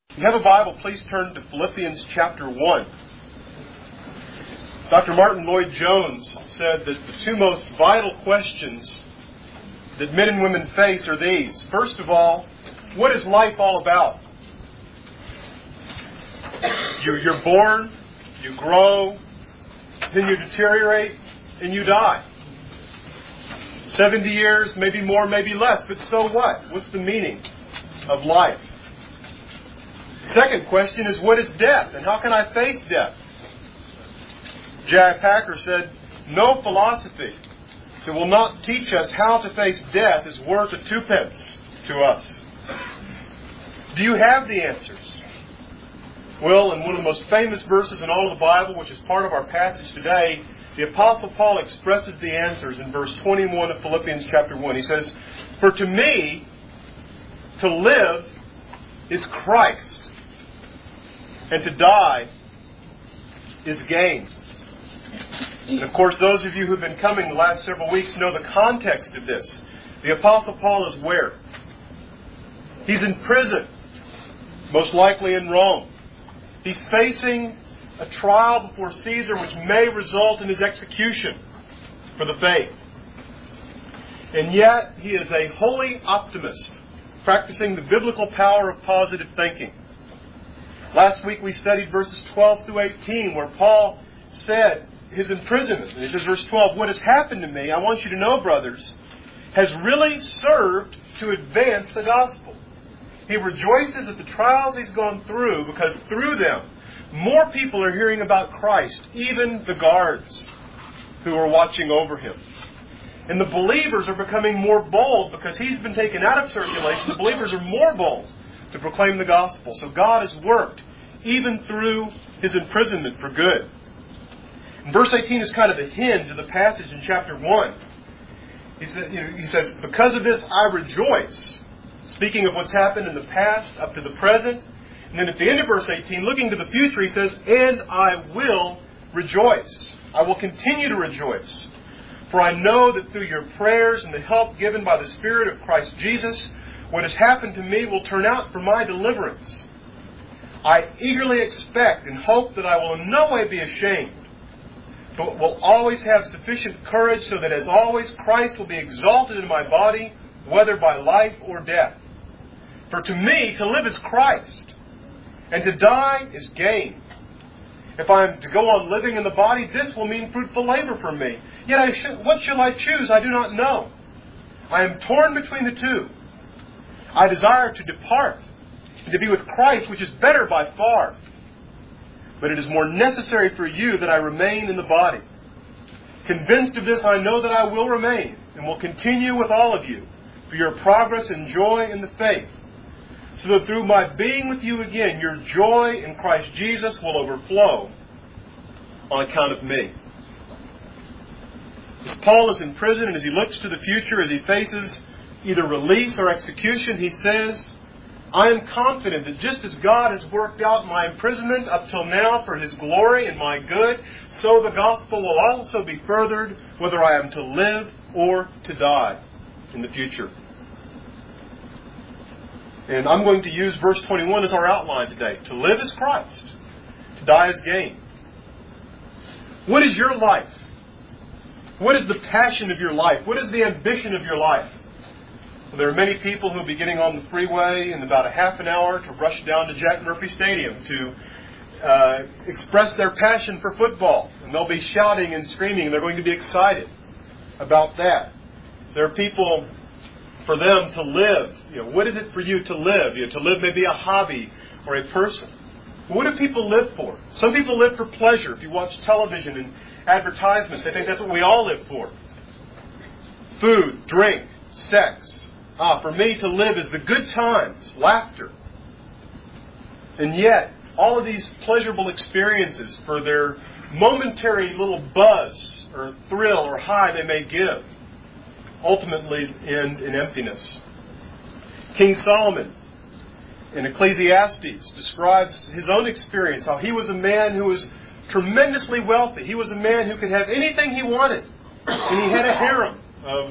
If you have a Bible, please turn to Philippians chapter 1. Dr. Martin Lloyd-Jones said that the two most vital questions that men and women face are these. First of all, what is life all about? You're born, you grow, then you deteriorate, and you die. 70 years, maybe more, maybe less, but so what? What's the meaning of life? Second question is, what is death, and how can I face death? J.I. Packer said, no philosophy that will not teach us how to face death is worth a twopence to us. Do you have the answers? Well, in one of the most famous verses in all of the Bible, which is part of our passage today, the Apostle Paul expresses the answers in verse 21 of Philippians chapter 1. He says, "For to me, to live is Christ, and to die is gain." And of course, those of you who have been coming the last several weeks know the context of this. The Apostle Paul is where? He's in prison, most likely in Rome. He's facing a trial before Caesar which may result in his execution for the faith. And yet, he is a holy optimist, practicing the biblical power of positive thinking. Last week we studied verses 12 through 18 where Paul said his imprisonment. And he says, verse 12, "What has happened to me, I want you to know, brothers, has really served to advance the gospel." He rejoices at the trials he's gone through because through them, more people are hearing about Christ, even the guards who are watching over him. And the believers are becoming more bold because he's been taken out of circulation. The believers are more bold to proclaim the gospel. So God has worked even through his imprisonment for good. And verse 18 is kind of the hinge of the passage in chapter 1. He says, "Because of this I rejoice," speaking of what's happened in the past up to the present. And then at the end of verse 18, looking to the future, he says, "And I will rejoice." I will continue to rejoice. "For I know that through your prayers and the help given by the Spirit of Christ Jesus, what has happened to me will turn out for my deliverance. I eagerly expect and hope that I will in no way be ashamed, but will always have sufficient courage so that as always Christ will be exalted in my body, whether by life or death. For to me to live is Christ, and to die is gain. If I am to go on living in the body, this will mean fruitful labor for me. Yet what shall I choose? I do not know. I am torn between the two. I desire to depart and to be with Christ, which is better by far. But it is more necessary for you that I remain in the body. Convinced of this, I know that I will remain and will continue with all of you for your progress and joy in the faith, so that through my being with you again, your joy in Christ Jesus will overflow on account of me." As Paul is in prison and as he looks to the future, as he faces either release or execution, he says, "I am confident that just as God has worked out my imprisonment up till now for his glory and my good, so the gospel will also be furthered whether I am to live or to die in the future." And I'm going to use verse 21 as our outline today. To live is Christ. To die is gain. What is your life? What is the passion of your life? What is the ambition of your life? Well, there are many people who will be getting on the freeway in about a half an hour to rush down to Jack Murphy Stadium to express their passion for football. And they'll be shouting and screaming, and they're going to be excited about that. There are people, for them to live. What is it for you to live? To live may be a hobby or a person. What do people live for? Some people live for pleasure. If you watch television and advertisements, they think that's what we all live for. Food, drink, sex. For me to live is the good times, laughter. And yet, all of these pleasurable experiences, for their momentary little buzz or thrill or high they may give, ultimately end in emptiness. King Solomon in Ecclesiastes describes his own experience, how he was a man who was tremendously wealthy. He was a man who could have anything he wanted. And he had a harem of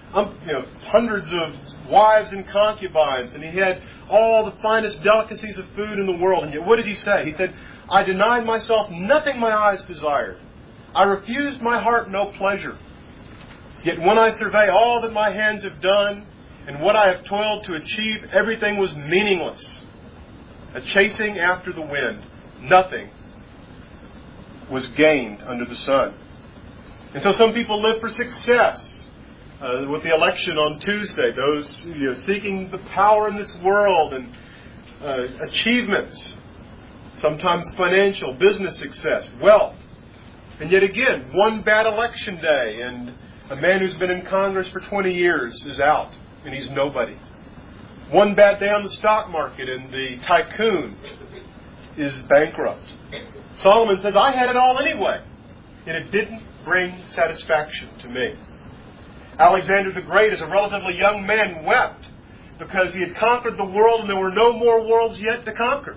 hundreds of wives and concubines, and he had all the finest delicacies of food in the world. And yet what does he say? He said, I denied myself nothing my eyes desired. I refused my heart no pleasure. Yet when I survey all that my hands have done, and what I have toiled to achieve, everything was meaningless. A chasing after the wind. Nothing was gained under the sun. And so some people live for success. With the election on Tuesday, those seeking the power in this world and achievements, sometimes financial, business success, wealth. And yet again, one bad election day and a man who's been in Congress for 20 years is out and he's nobody. One bad day on the stock market and the tycoon is bankrupt. Solomon says, I had it all anyway, and it didn't bring satisfaction to me. Alexander the Great, as a relatively young man, wept because he had conquered the world and there were no more worlds yet to conquer.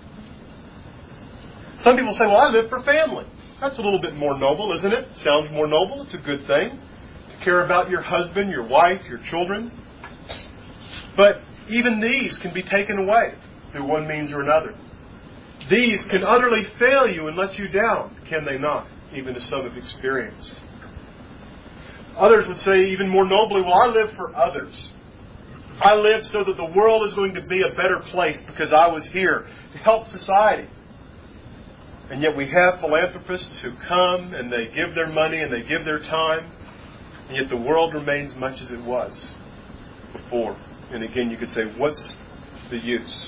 Some people say, well, I live for family. That's a little bit more noble, isn't it? Sounds more noble. It's a good thing to care about your husband, your wife, your children. But even these can be taken away through one means or another. These can utterly fail you and let you down, can they not? Even as some have experienced. Others would say even more nobly, well, I live for others. I live so that the world is going to be a better place because I was here to help society. And yet we have philanthropists who come and they give their money and they give their time, and yet the world remains much as it was before. And again, you could say, what's the use?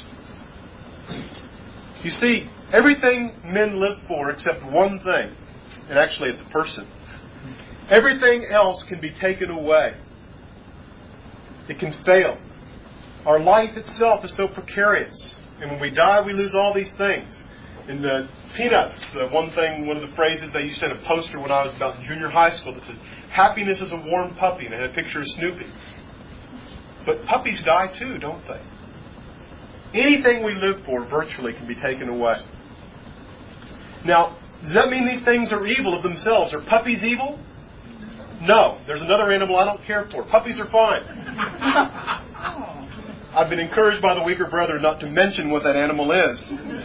You see, everything men live for except one thing, and actually it's a person. Everything else can be taken away. It can fail. Our life itself is so precarious. And when we die, we lose all these things. In the Peanuts, one of the phrases they used to have a poster when I was about in junior high school that said, happiness is a warm puppy, and it had a picture of Snoopy. But puppies die too, don't they? Anything we live for virtually can be taken away. Now, does that mean these things are evil of themselves? Are puppies evil? No. There's another animal I don't care for. Puppies are fine. I've been encouraged by the weaker brother not to mention what that animal is.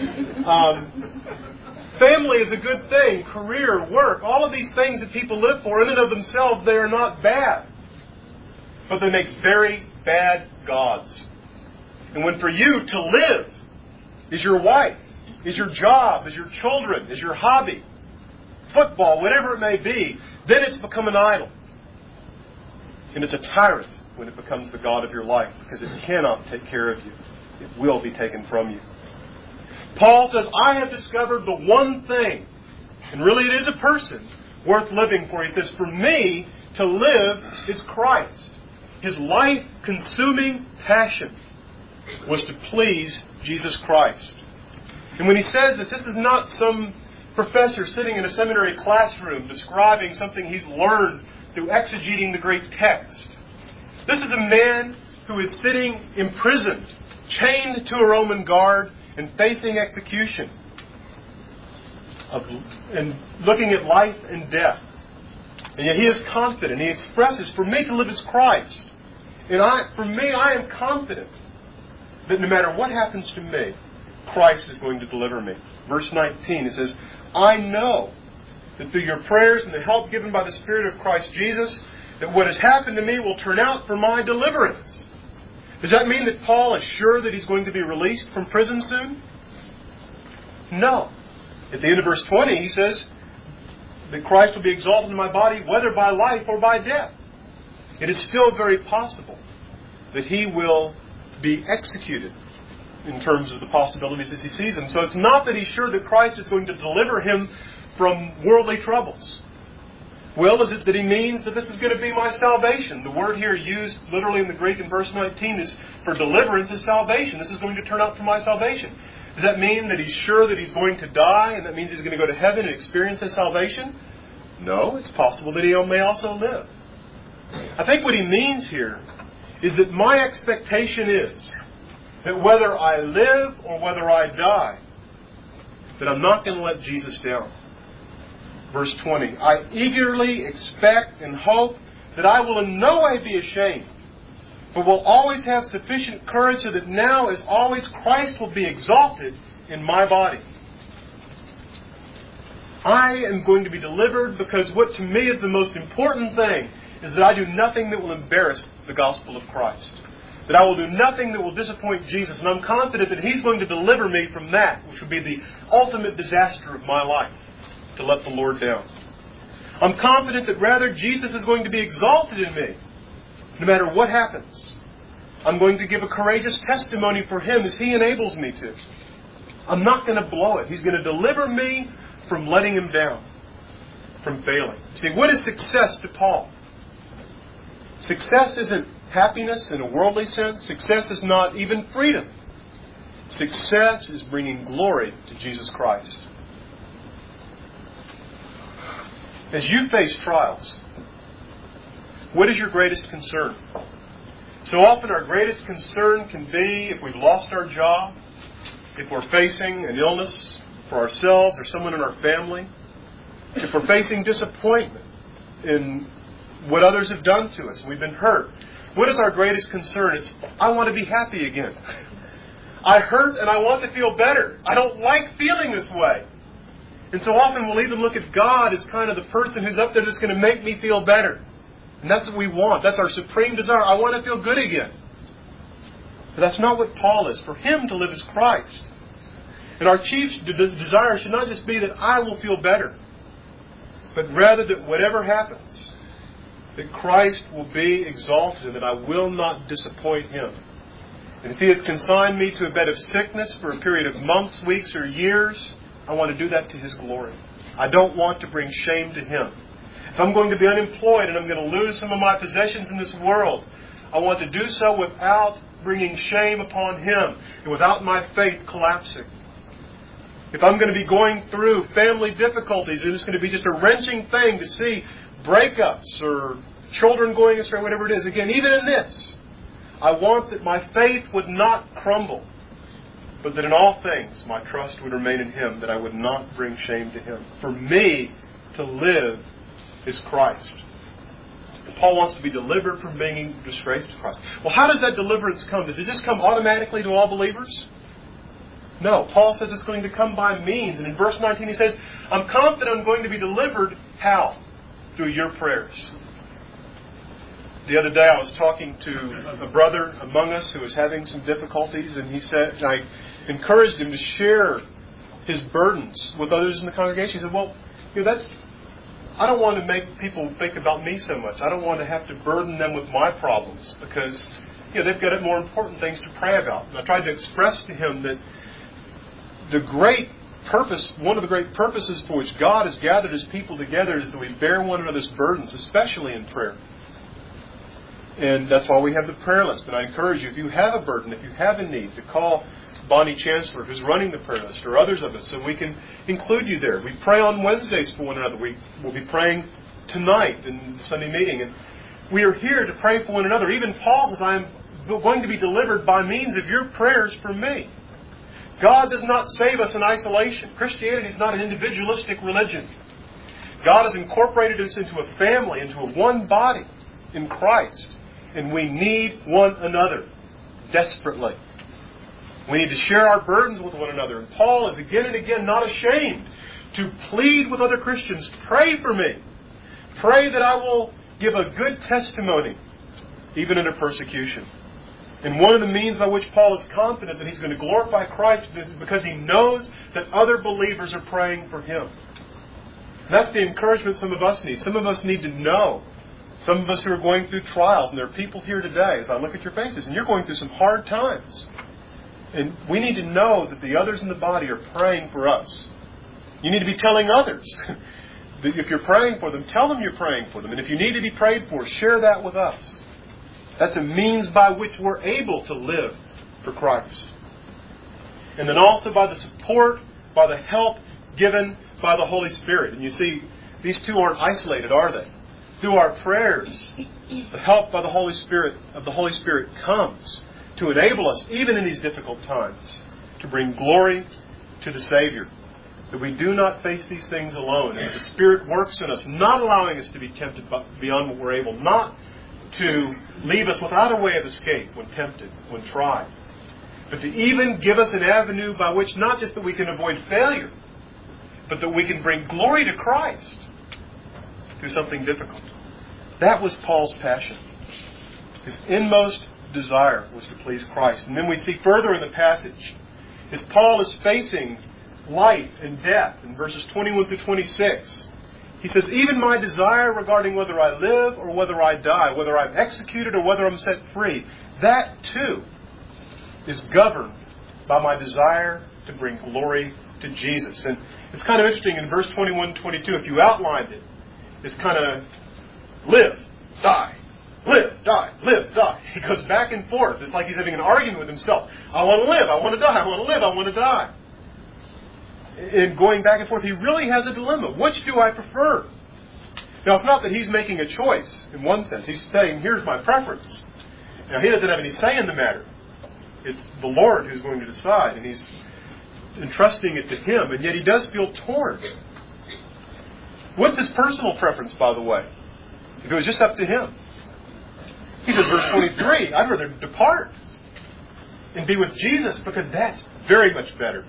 Family is a good thing. Career, work, all of these things that people live for, in and of themselves, they are not bad. But they make very bad gods. And when for you to live is your wife, is your job, is your children, is your hobby, football, whatever it may be, then it's become an idol. And it's a tyrant when it becomes the God of your life, because it cannot take care of you. It will be taken from you. Paul says, I have discovered the one thing, and really it is a person, worth living for. He says, for me, to live is Christ. His life-consuming passion was to please Jesus Christ. And when he says this is not some professor sitting in a seminary classroom describing something he's learned through exegeting the great text. This is a man who is sitting imprisoned, chained to a Roman guard, and facing execution, and looking at life and death. And yet he is confident. He expresses, for me to live is Christ. And for me, I am confident that no matter what happens to me, Christ is going to deliver me. Verse 19, it says, I know that through your prayers and the help given by the Spirit of Christ Jesus, that what has happened to me will turn out for my deliverance. Does that mean that Paul is sure that he's going to be released from prison soon? No. At the end of verse 20, he says that Christ will be exalted in my body, whether by life or by death. It is still very possible that he will be executed in terms of the possibilities as he sees them. So it's not that he's sure that Christ is going to deliver him from worldly troubles. Well, is it that he means that this is going to be my salvation? The word here used literally in the Greek in verse 19 is for deliverance is salvation. This is going to turn out for my salvation. Does that mean that he's sure that he's going to die and that means he's going to go to heaven and experience his salvation? No, it's possible that he may also live. I think what he means here is that my expectation is that whether I live or whether I die, that I'm not going to let Jesus down. Verse 20, I eagerly expect and hope that I will in no way be ashamed, but will always have sufficient courage so that now, as always, Christ will be exalted in my body. I am going to be delivered because what to me is the most important thing is that I do nothing that will embarrass the gospel of Christ. That I will do nothing that will disappoint Jesus. And I'm confident that He's going to deliver me from that, which would be the ultimate disaster of my life, to let the Lord down. I'm confident that rather Jesus is going to be exalted in me, no matter what happens. I'm going to give a courageous testimony for Him as He enables me to. I'm not going to blow it. He's going to deliver me from letting Him down, from failing. See, what is success to Paul? Success isn't happiness in a worldly sense. Success is not even freedom. Success is bringing glory to Jesus Christ. As you face trials, what is your greatest concern? So often our greatest concern can be if we've lost our job, if we're facing an illness for ourselves or someone in our family, if we're facing disappointment in what others have done to us, we've been hurt. What is our greatest concern? It's, I want to be happy again. I hurt and I want to feel better. I don't like feeling this way. And so often we'll even look at God as kind of the person who's up there that's going to make me feel better. And that's what we want. That's our supreme desire. I want to feel good again. But that's not what Paul is. For him to live is Christ. And our chief desire should not just be that I will feel better, but rather that whatever happens, that Christ will be exalted and that I will not disappoint Him. And if He has consigned me to a bed of sickness for a period of months, weeks, or years, I want to do that to His glory. I don't want to bring shame to Him. If I'm going to be unemployed and I'm going to lose some of my possessions in this world, I want to do so without bringing shame upon Him and without my faith collapsing. If I'm going to be going through family difficulties and it's going to be just a wrenching thing to see breakups or children going astray, whatever it is, again, even in this, I want that my faith would not crumble, but that in all things my trust would remain in Him, that I would not bring shame to Him. For me to live is Christ. Paul wants to be delivered from being disgraced to Christ. Well, how does that deliverance come? Does it just come automatically to all believers? No. Paul says it's going to come by means. And in verse 19 he says, I'm confident I'm going to be delivered. How? Through your prayers. The other day I was talking to a brother among us who was having some difficulties, and he said, and I encouraged him to share his burdens with others in the congregation. He said, well, I don't want to make people think about me so much. I don't want to have to burden them with my problems because they've got more important things to pray about. And I tried to express to him that one of the great purposes for which God has gathered His people together is that we bear one another's burdens, especially in prayer. And that's why we have the prayer list. And I encourage you, if you have a burden, if you have a need, to call Bonnie Chancellor, who's running the prayer list, or others of us, so we can include you there. We pray on Wednesdays for one another. We'll be praying tonight in the Sunday meeting. And we are here to pray for one another. Even Paul says, I am going to be delivered by means of your prayers for me. God does not save us in isolation. Christianity is not an individualistic religion. God has incorporated us into a family, into a one body in Christ. And we need one another desperately. We need to share our burdens with one another. And Paul is again and again not ashamed to plead with other Christians, pray for me. Pray that I will give a good testimony, even under persecution. And one of the means by which Paul is confident that he's going to glorify Christ is because he knows that other believers are praying for him. And that's the encouragement some of us need. Some of us need to know. Some of us who are going through trials, and there are people here today, as I look at your faces, and you're going through some hard times. And we need to know that the others in the body are praying for us. You need to be telling others. If you're praying for them, tell them you're praying for them. And if you need to be prayed for, share that with us. That's a means by which we're able to live for Christ. And then also by the support, by the help given by the Holy Spirit. And you see, these two aren't isolated, are they? Through our prayers, the help by the Holy Spirit comes to enable us, even in these difficult times, to bring glory to the Savior. that we do not face these things alone, and that the Spirit works in us, not allowing us to be tempted beyond what we're able, not to leave us without a way of escape when tempted, when tried, but to even give us an avenue by which not just that we can avoid failure, but that we can bring glory to Christ through something difficult. That was Paul's passion. His inmost desire was to please Christ. And then we see further in the passage, as Paul is facing life and death in verses 21 through 26, he says, even my desire regarding whether I live or whether I die, whether I'm executed or whether I'm set free, that too is governed by my desire to bring glory to Jesus. And it's kind of interesting in verse 21 22, if you outlined it, it's kind of live, die, live, die, live, die. He goes back and forth. It's like he's having an argument with himself. I want to live, I want to die, I want to live, I want to die. In going back and forth, he really has a dilemma. Which do I prefer? Now, it's not that he's making a choice in one sense. He's saying, here's my preference. Now, he doesn't have any say in the matter. It's the Lord who's going to decide, and he's entrusting it to him, and yet he does feel torn. What's his personal preference, by the way? If it was just up to him. He says, verse 23, I'd rather depart and be with Jesus because that's very much better.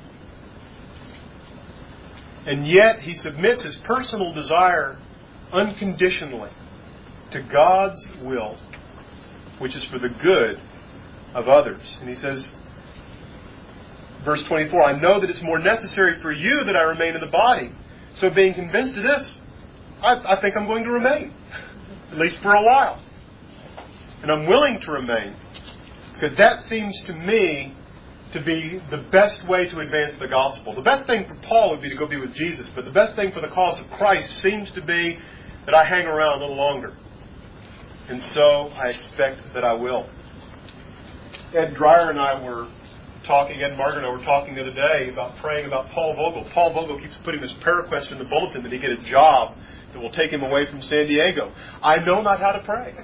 And yet he submits his personal desire unconditionally to God's will, which is for the good of others. And he says, verse 24, I know that it's more necessary for you that I remain in the body. So being convinced of this, I think I'm going to remain, at least for a while. And I'm willing to remain, because that seems to me to be the best way to advance the gospel. The best thing for Paul would be to go be with Jesus, but the best thing for the cause of Christ seems to be that I hang around a little longer. And so I expect that I will. Ed Dreyer and I were talking, Ed Margaret and I were talking the other day about praying about Paul Vogel. Paul Vogel keeps putting this prayer request in the bulletin that he get a job that will take him away from San Diego. I know not how to pray.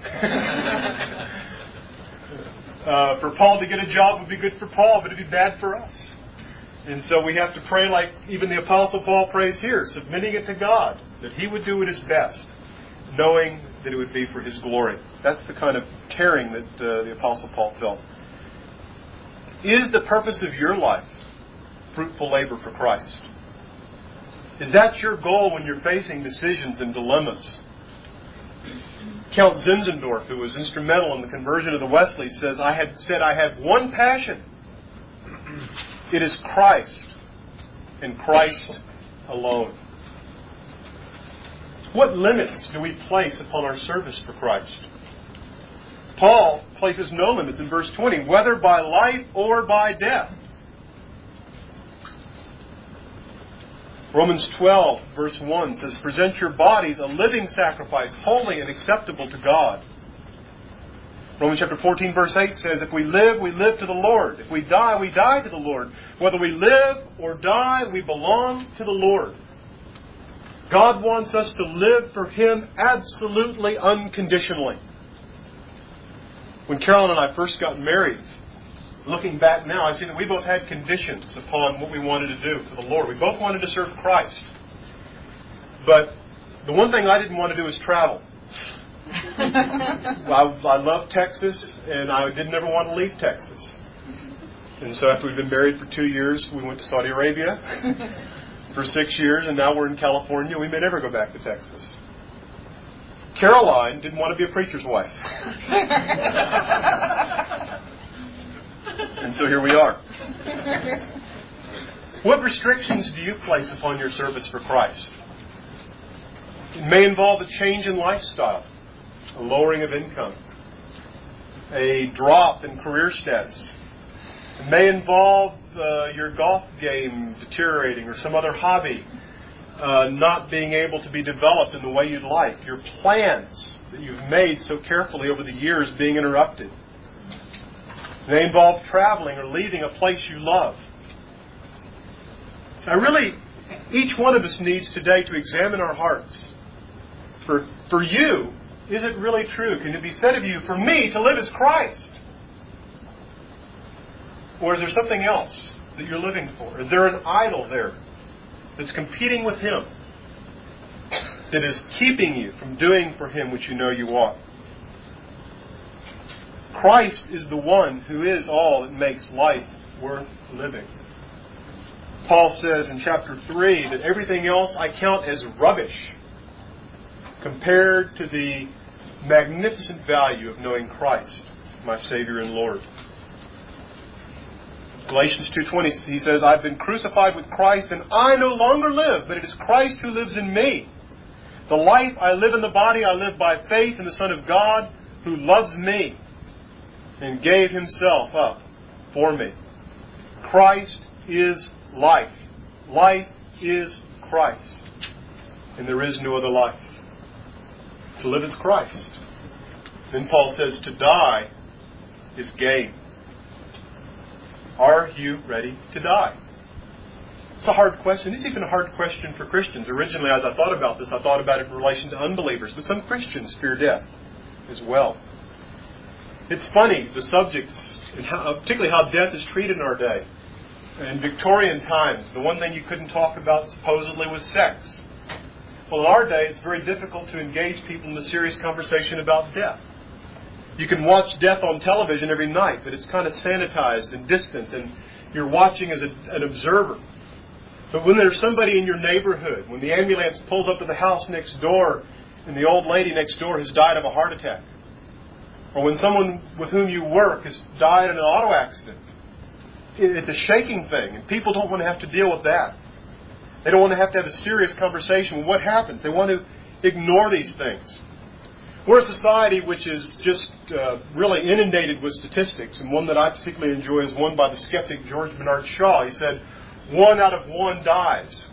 For Paul to get a job would be good for Paul, but it would be bad for us. And so we have to pray like even the Apostle Paul prays here, submitting it to God, that he would do it his best, knowing that it would be for his glory. That's the kind of tearing that the Apostle Paul felt. Is the purpose of your life fruitful labor for Christ? Is that your goal when you're facing decisions and dilemmas? Count Zinzendorf, who was instrumental in the conversion of the Wesleys, says, I have one passion. It is Christ and Christ alone. What limits do we place upon our service for Christ? Paul places no limits in verse 20, whether by life or by death. Romans 12, verse 1 says, present your bodies a living sacrifice, holy and acceptable to God. Romans chapter 14, verse 8 says, if we live, we live to the Lord. If we die, we die to the Lord. Whether we live or die, we belong to the Lord. God wants us to live for Him absolutely unconditionally. When Carolyn and I first got married, looking back now, I see that we both had conditions upon what we wanted to do for the Lord. We both wanted to serve Christ. But the one thing I didn't want to do was travel. I love Texas, and I didn't ever want to leave Texas. And so after we'd been married for 2 years, we went to Saudi Arabia for 6 years, and now we're in California. We may never go back to Texas. Caroline didn't want to be a preacher's wife. And so here we are. What restrictions do you place upon your service for Christ? It may involve a change in lifestyle, a lowering of income, a drop in career status. It may involve your golf game deteriorating or some other hobby not being able to be developed in the way you'd like. Your plans that you've made so carefully over the years being interrupted. It may involve traveling or leaving a place you love. Now really, each one of us needs today to examine our hearts. For you, is it really true? Can it be said of you, for me, to live is Christ? Or is there something else that you're living for? Is there an idol there that's competing with Him, that is keeping you from doing for Him which you know you ought. Christ is the one who is all that makes life worth living. Paul says in chapter 3 that everything else I count as rubbish compared to the magnificent value of knowing Christ, my Savior and Lord. Galatians 2:20, he says, I've been crucified with Christ, and I no longer live, but it is Christ who lives in me. The life I live in the body, I live by faith in the Son of God, who loves me and gave Himself up for me. Christ is life. Life is Christ. And there is no other life. To live is Christ. Then Paul says, to die is gain. Are you ready to die? It's a hard question. It's even a hard question for Christians. Originally, as I thought about this, I thought about it in relation to unbelievers. But some Christians fear death as well. It's funny, the subjects, and particularly how death is treated in our day. In Victorian times, the one thing you couldn't talk about supposedly was sex. Well, in our day, it's very difficult to engage people in a serious conversation about death. You can watch death on television every night, but it's kind of sanitized and distant, and you're watching as an observer. But when there's somebody in your neighborhood, when the ambulance pulls up to the house next door, and the old lady next door has died of a heart attack, or when someone with whom you work has died in an auto accident, it's a shaking thing, and people don't want to have to deal with that. They don't want to have a serious conversation. What happens? They want to ignore these things. We're a society which is just really inundated with statistics, and one that I particularly enjoy is one by the skeptic George Bernard Shaw. He said, 1 out of 1 dies.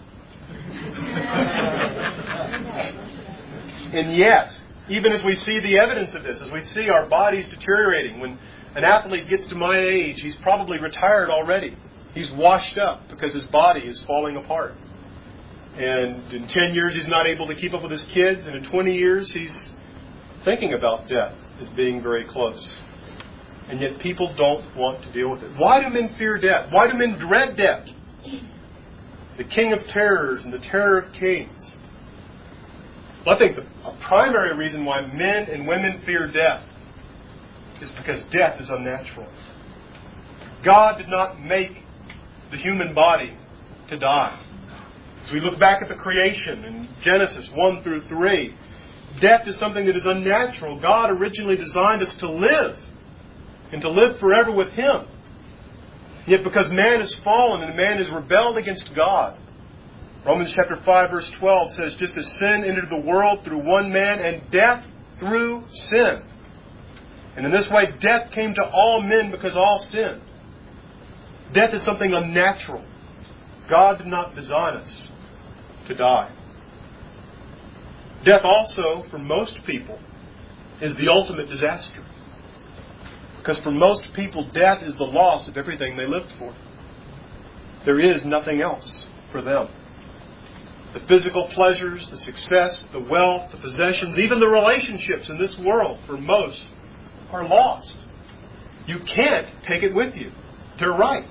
And yet, even as we see the evidence of this, as we see our bodies deteriorating, when an athlete gets to my age, he's probably retired already. He's washed up because his body is falling apart. And in 10 years, he's not able to keep up with his kids. And in 20 years, he's thinking about death as being very close. And yet people don't want to deal with it. Why do men fear death? Why do men dread death? The king of terrors and the terror of kings. Well, I think a primary reason why men and women fear death is because death is unnatural. God did not make the human body to die. As we look back at the creation in Genesis 1 through 3, death is something that is unnatural. God originally designed us to live, and to live forever with Him. Yet because man has fallen and man has rebelled against God, Romans chapter 5 verse 12 says, just as sin entered the world through one man, and death through sin. And in this way, death came to all men because all sinned. Death is something unnatural. God did not design us to die. Death also, for most people, is the ultimate disaster. Because for most people, death is the loss of everything they lived for. There is nothing else for them. The physical pleasures, the success, the wealth, the possessions, even the relationships in this world, for most, are lost. You can't take it with you. They're right.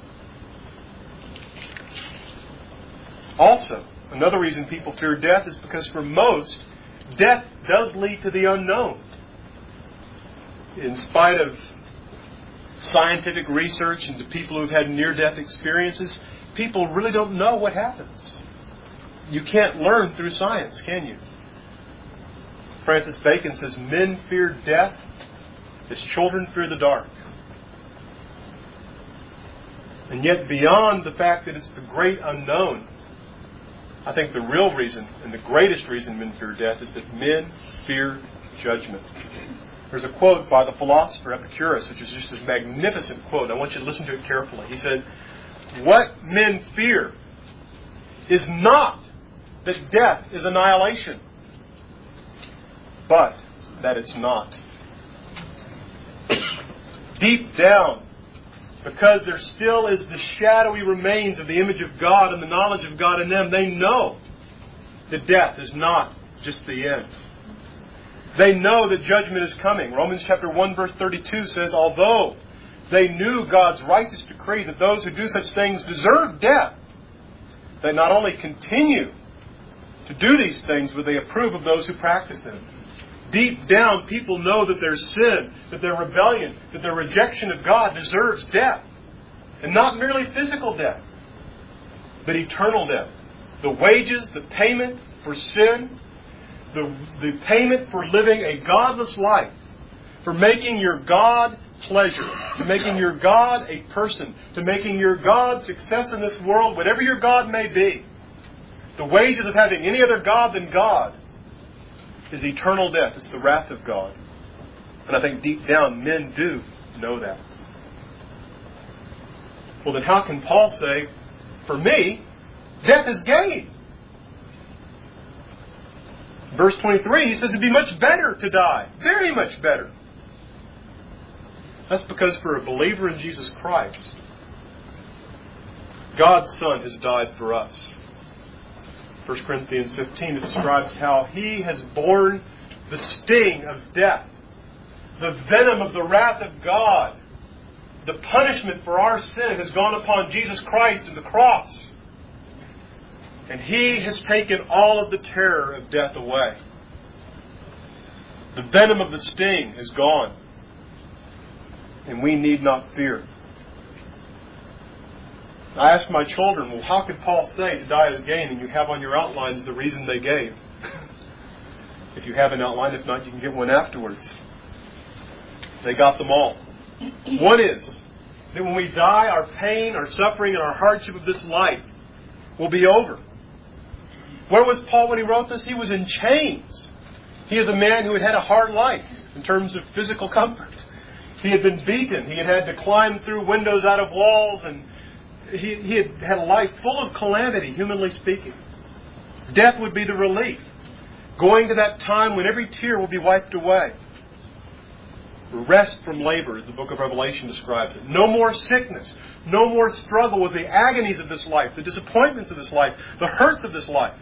Also, another reason people fear death is because for most, death does lead to the unknown. In spite of scientific research into people who've had near-death experiences, people really don't know what happens. You can't learn through science, can you? Francis Bacon says, men fear death as children fear the dark. And yet beyond the fact that it's the great unknown, I think the real reason, and the greatest reason men fear death, is that men fear judgment. There's a quote by the philosopher Epicurus, which is just a magnificent quote. I want you to listen to it carefully. He said, what men fear is not that death is annihilation, but that it's not. Deep down, because there still is the shadowy remains of the image of God and the knowledge of God in them, they know that death is not just the end. They know that judgment is coming. Romans chapter 1 verse 32 says, although they knew God's righteous decree that those who do such things deserve death, They not only continue to do these things, but they approve of those who practice them. Deep down, people know that their sin, that their rebellion, that their rejection of God deserves death. And not merely physical death, but eternal death. The wages, the payment for sin, the payment for living a godless life, for making your God pleasure, to making your God a person, to making your God success in this world, whatever your God may be. The wages of having any other God than God is eternal death. It's the wrath of God. And I think deep down men do know that. Well, then how can Paul say, for me, death is gain? Verse 23, he says it'd be much better to die. Very much better. That's because for a believer in Jesus Christ, God's Son has died for us. 1 Corinthians 15, it describes how He has borne the sting of death, the venom of the wrath of God. The punishment for our sin has gone upon Jesus Christ and the cross. And He has taken all of the terror of death away. The venom of the sting is gone. And we need not fear. I asked my children, well, how could Paul say to die is gain? And you have on your outlines the reason they gave. If you have an outline, if not, you can get one afterwards. They got them all. One is that when we die, our pain, our suffering, and our hardship of this life will be over. Where was Paul when he wrote this? He was in chains. He is a man who had had a hard life in terms of physical comfort. He had been beaten. He had had to climb through windows out of walls, and he had had a life full of calamity, humanly speaking. Death would be the relief. Going to that time when every tear will be wiped away. Rest from labor, as the book of Revelation describes it. No more sickness. No more struggle with the agonies of this life, the disappointments of this life, the hurts of this life.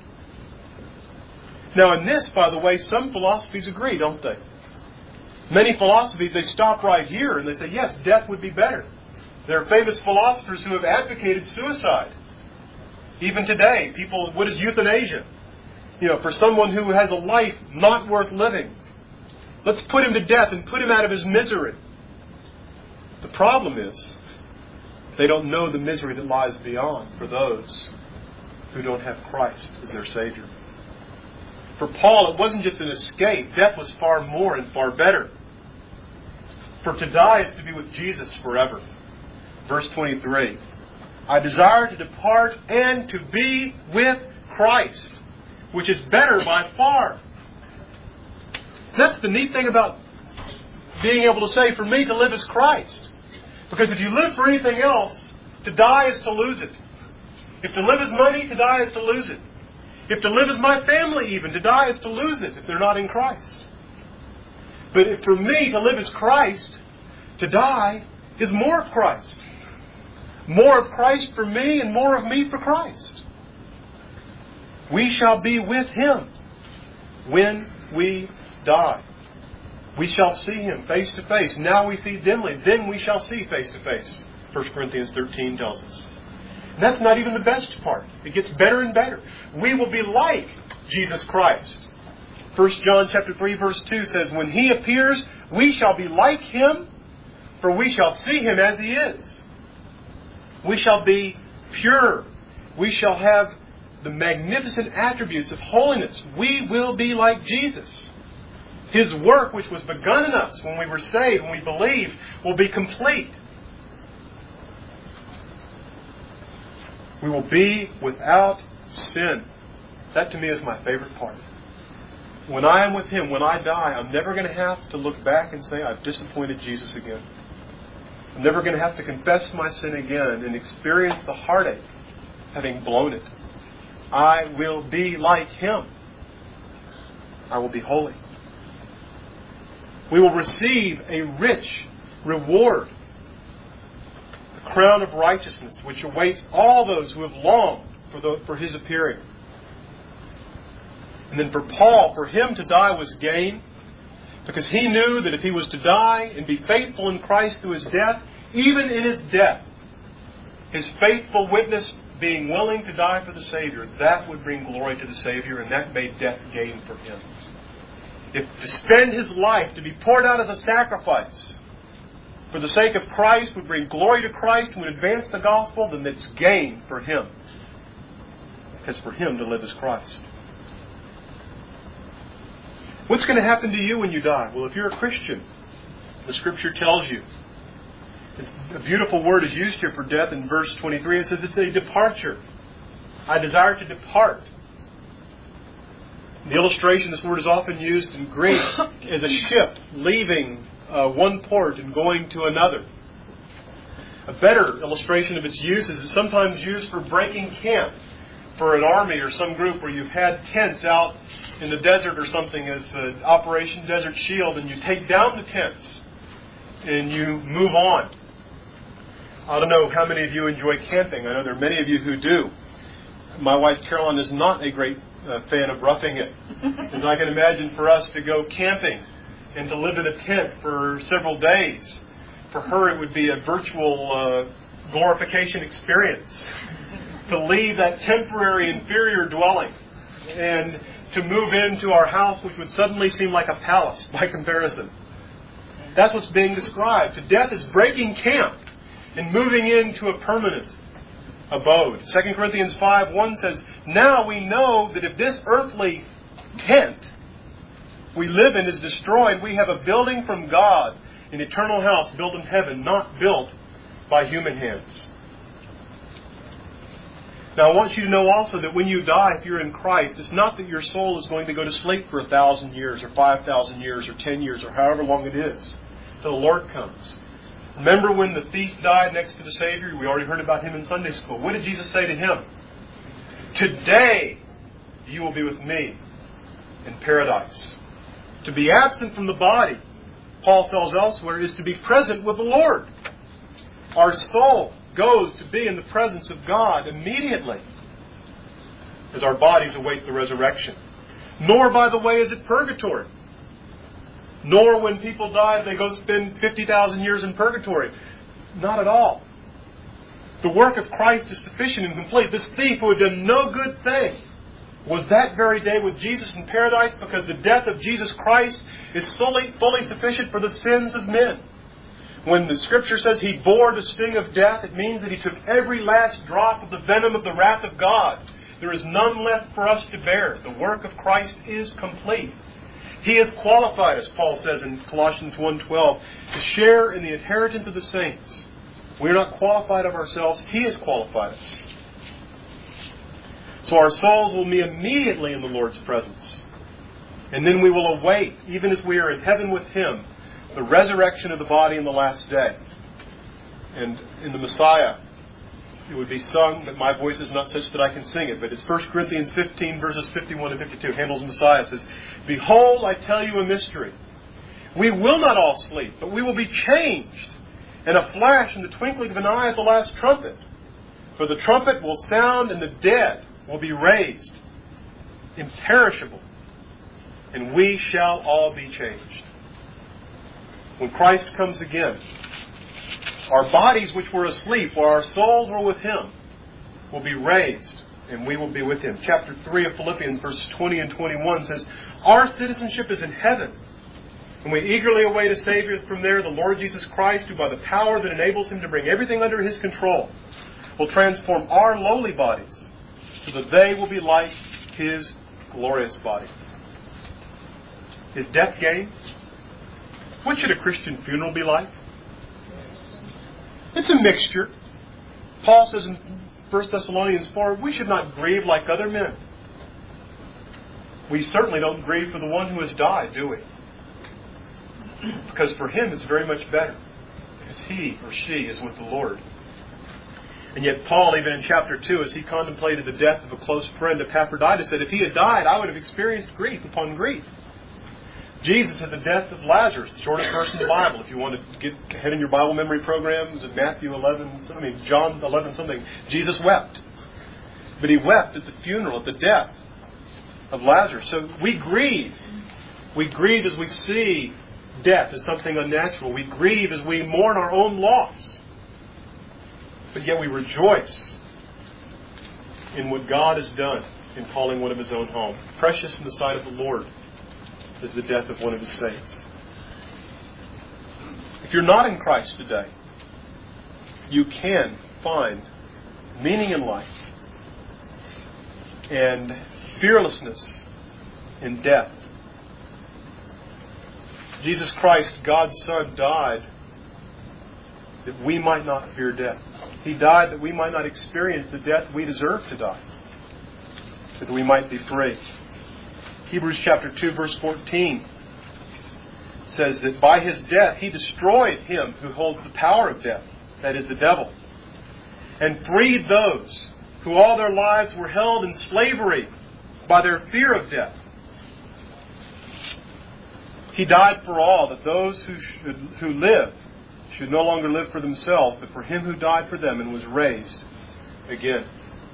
Now in this, by the way, some philosophies agree, don't they? Many philosophies, they stop right here and they say, yes, death would be better. There are famous philosophers who have advocated suicide. Even today, people, what is euthanasia? For someone who has a life not worth living. Let's put him to death and put him out of his misery. The problem is, they don't know the misery that lies beyond for those who don't have Christ as their Savior. For Paul, it wasn't just an escape. Death was far more and far better. For to die is to be with Jesus forever. Verse 23. I desire to depart and to be with Christ, which is better by far. That's the neat thing about being able to say, for me to live is Christ. Because if you live for anything else, to die is to lose it. If to live is money, to die is to lose it. If to live is my family even, to die is to lose it if they're not in Christ. But if for me to live is Christ, to die is more of Christ. More of Christ for me and more of me for Christ. We shall be with Him when we die. We shall see Him face to face. Now we see dimly, then we shall see face to face. 1 Corinthians 13 tells us. And that's not even the best part. It gets better and better. We will be like Jesus Christ. 1 John chapter 3 verse 2 says, when He appears, we shall be like Him, for we shall see Him as He is. We shall be pure. We shall have the magnificent attributes of holiness. We will be like Jesus. His work, which was begun in us when we were saved, when we believed, will be complete. We will be without sin. That to me is my favorite part. When I am with Him, when I die, I'm never going to have to look back and say, I've disappointed Jesus again. I'm never going to have to confess my sin again and experience the heartache having blown it. I will be like Him. I will be holy. We will receive a rich reward, the crown of righteousness, which awaits all those who have longed for His appearing. And then for Paul, for him to die was gain, because he knew that if he was to die and be faithful in Christ through His death, even in His death, His faithful witness being willing to die for the Savior, that would bring glory to the Savior, and that made death gain for Him. If to spend His life, to be poured out as a sacrifice for the sake of Christ would bring glory to Christ and would advance the gospel, then it's gain for Him. Because for Him to live is Christ. What's going to happen to you when you die? Well, if you're a Christian, the Scripture tells you. A beautiful word is used here for death in verse 23. It says it's a departure. I desire to depart. The illustration, this word is often used in Greek as a ship leaving one port and going to another. A better illustration of its use is it's sometimes used for breaking camp for an army or some group where you've had tents out in the desert or something as the Operation Desert Shield, and you take down the tents and you move on. I don't know how many of you enjoy camping. I know there are many of you who do. My wife Caroline is not a great fan of roughing it. As I can imagine, for us to go camping and to live in a tent for several days, for her it would be a virtual glorification experience. To leave that temporary inferior dwelling and to move into our house, which would suddenly seem like a palace by comparison. That's what's being described. To death is breaking camp and moving into a permanent abode. 2 Corinthians 5:1 says, now we know that if this earthly tent we live in is destroyed, we have a building from God, an eternal house built in heaven, not built by human hands. Now I want you to know also that when you die, if you're in Christ, it's not that your soul is going to go to sleep for 1,000 years or 5,000 years or 10 years or however long it is till the Lord comes. Remember when the thief died next to the Savior? We already heard about him in Sunday school. What did Jesus say to him? Today you will be with me in paradise. To be absent from the body, Paul says elsewhere, is to be present with the Lord. Our soul goes to be in the presence of God immediately as our bodies await the resurrection. Nor, by the way, is it purgatory. Nor when people die, they go spend 50,000 years in purgatory. Not at all. The work of Christ is sufficient and complete. This thief who had done no good thing was that very day with Jesus in paradise because the death of Jesus Christ is fully sufficient for the sins of men. When the Scripture says He bore the sting of death, it means that He took every last drop of the venom of the wrath of God. There is none left for us to bear. The work of Christ is complete. He has qualified us, Paul says in Colossians 1:12, to share in the inheritance of the saints. We are not qualified of ourselves. He has qualified us. So our souls will be immediately in the Lord's presence. And then we will await, even as we are in heaven with Him, the resurrection of the body in the last day. And in the Messiah, it would be sung, but my voice is not such that I can sing it. But it's 1 Corinthians 15, verses 51 and 52. Handel's Messiah says, behold, I tell you a mystery. We will not all sleep, but we will be changed in a flash, in the twinkling of an eye at the last trumpet. For the trumpet will sound, and the dead will be raised, imperishable, and we shall all be changed. When Christ comes again, our bodies which were asleep, while our souls were with Him, will be raised, and we will be with Him. Chapter 3 of Philippians, verses 20 and 21 says, our citizenship is in heaven, and we eagerly await a Savior from there, the Lord Jesus Christ, who by the power that enables Him to bring everything under His control, will transform our lowly bodies, so that they will be like His glorious body. Is death gain? What should a Christian funeral be like? It's a mixture. Paul says in 1 Thessalonians 4, we should not grieve like other men. We certainly don't grieve for the one who has died, do we? Because for him it's very much better, because he or she is with the Lord. And yet Paul, even in chapter 2, as he contemplated the death of a close friend, Epaphroditus, said, if he had died, I would have experienced grief upon grief. Jesus at the death of Lazarus, the shortest verse in the Bible. If you want to get ahead in your Bible memory programs, in John 11 something, Jesus wept. But He wept at the funeral, at the death of Lazarus. So we grieve. We grieve as we see death as something unnatural. We grieve as we mourn our own loss. But yet we rejoice in what God has done in calling one of His own home. Precious in the sight of the Lord is the death of one of His saints. If you're not in Christ today, you can find meaning in life and fearlessness in death. Jesus Christ, God's Son, died that we might not fear death. He died that we might not experience the death we deserve to die, that we might be free. Hebrews chapter 2, verse 14 says that by His death He destroyed him who holds the power of death, that is, the devil, and freed those who all their lives were held in slavery by their fear of death. He died for all, that those who live should no longer live for themselves, but for Him who died for them and was raised again.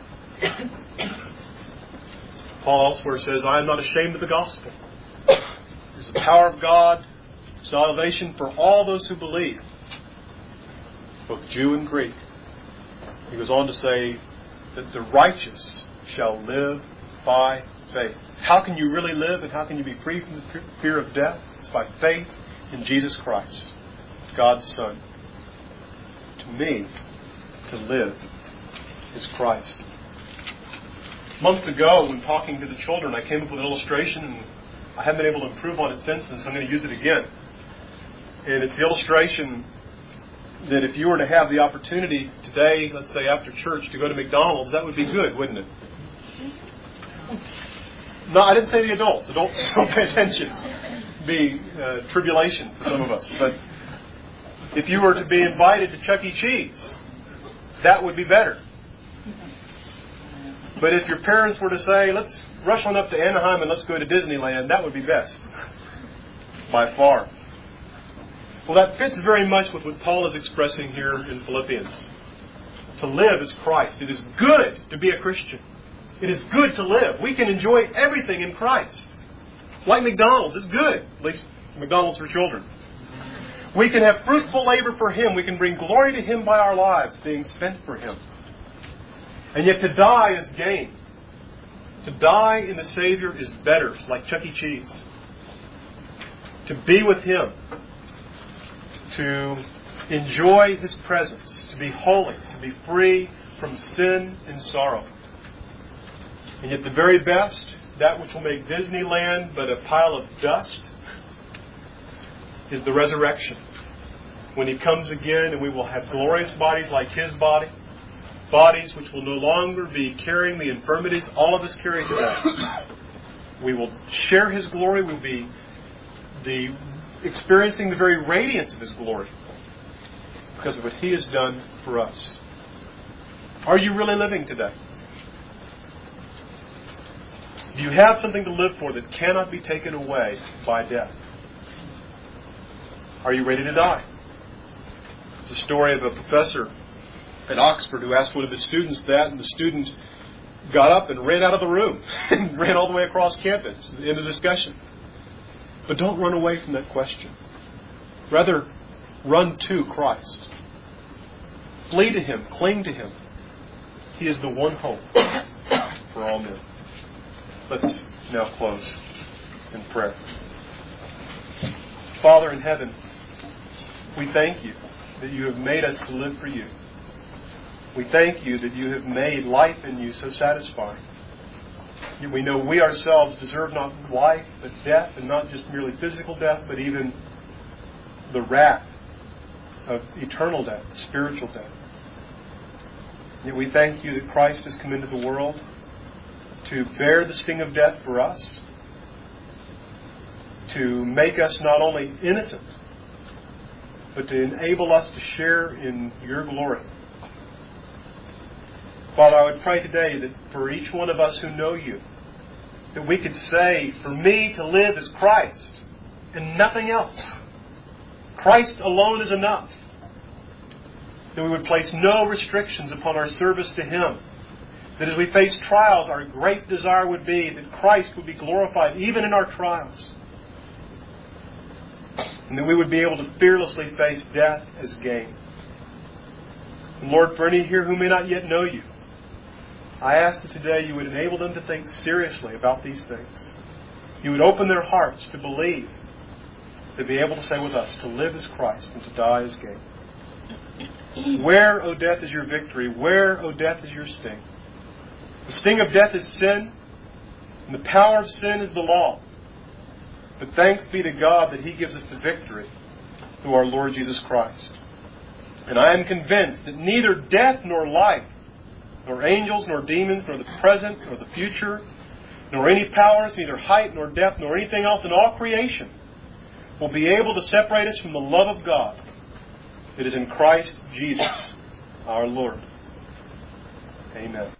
Paul elsewhere says, I am not ashamed of the gospel. It is the power of God, salvation for all those who believe, both Jew and Greek. He goes on to say that the righteous shall live by faith. How can you really live and how can you be free from the fear of death? It's by faith in Jesus Christ, God's Son. To me, to live is Christ. Months ago, when talking to the children, I came up with an illustration, and I haven't been able to improve on it since then, so I'm going to use it again. And it's the illustration that if you were to have the opportunity today, let's say after church, to go to McDonald's, that would be good, wouldn't it? No, I didn't say the adults. Adults don't pay attention. It'd be tribulation for some of us. But if you were to be invited to Chuck E. Cheese, that would be better. But if your parents were to say, let's rush on up to Anaheim and let's go to Disneyland, that would be best. By far. Well, that fits very much with what Paul is expressing here in Philippians. To live is Christ. It is good to be a Christian. It is good to live. We can enjoy everything in Christ. It's like McDonald's. It's good. At least McDonald's for children. We can have fruitful labor for Him. We can bring glory to Him by our lives being spent for Him. And yet to die is gain. To die in the Savior is better. It's like Chuck E. Cheese. To be with Him. To enjoy His presence. To be holy. To be free from sin and sorrow. And yet the very best, that which will make Disneyland but a pile of dust, is the resurrection. When He comes again and we will have glorious bodies like His body, bodies which will no longer be carrying the infirmities all of us carry today. We will share His glory. We will be experiencing the very radiance of His glory because of what He has done for us. Are you really living today? Do you have something to live for that cannot be taken away by death? Are you ready to die? It's a story of a professor at Oxford who asked one of his students that, and the student got up and ran out of the room and ran all the way across campus. End of discussion. But don't run away from that question. Rather, run to Christ. Flee to Him. Cling to Him. He is the one hope for all men. Let's now close in prayer. Father in heaven, we thank You that You have made us to live for You. We thank You that You have made life in You so satisfying. Yet we know we ourselves deserve not life, but death, and not just merely physical death, but even the wrath of eternal death, spiritual death. Yet we thank You that Christ has come into the world to bear the sting of death for us, to make us not only innocent, but to enable us to share in Your glory. Father, I would pray today that for each one of us who know You, that we could say, for me to live is Christ and nothing else. Christ alone is enough. That we would place no restrictions upon our service to Him. That as we face trials, our great desire would be that Christ would be glorified even in our trials. And that we would be able to fearlessly face death as gain. And Lord, for any here who may not yet know You, I ask that today you would enable them to think seriously about these things. You would open their hearts to believe, to be able to say with us, to live as Christ and to die as gain. Where, O death, is your victory? Where, O death, is your sting? The sting of death is sin, and the power of sin is the law. But thanks be to God that He gives us the victory through our Lord Jesus Christ. And I am convinced that neither death nor life, nor angels nor demons, nor the present nor the future, nor any powers, neither height nor depth, nor anything else in all creation, will be able to separate us from the love of God that is in Christ Jesus our Lord. Amen.